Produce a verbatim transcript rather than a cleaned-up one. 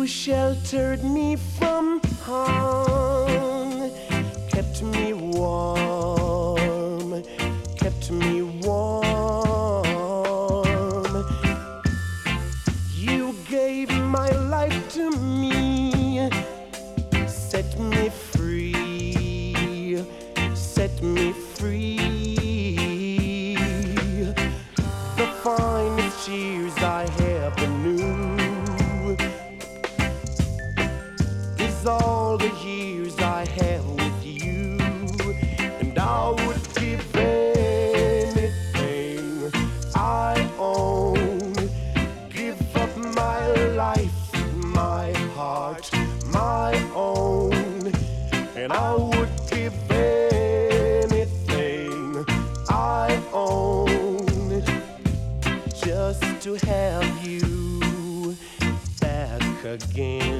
sheltered me from harm, kept me warm, kept me warm. You gave my life to me, set me free, set me free. The finest years I ever knew is all the years I had with you, and I would give anything I own, give up my life, my heart, my own, and I would give anything I own just to have you back again.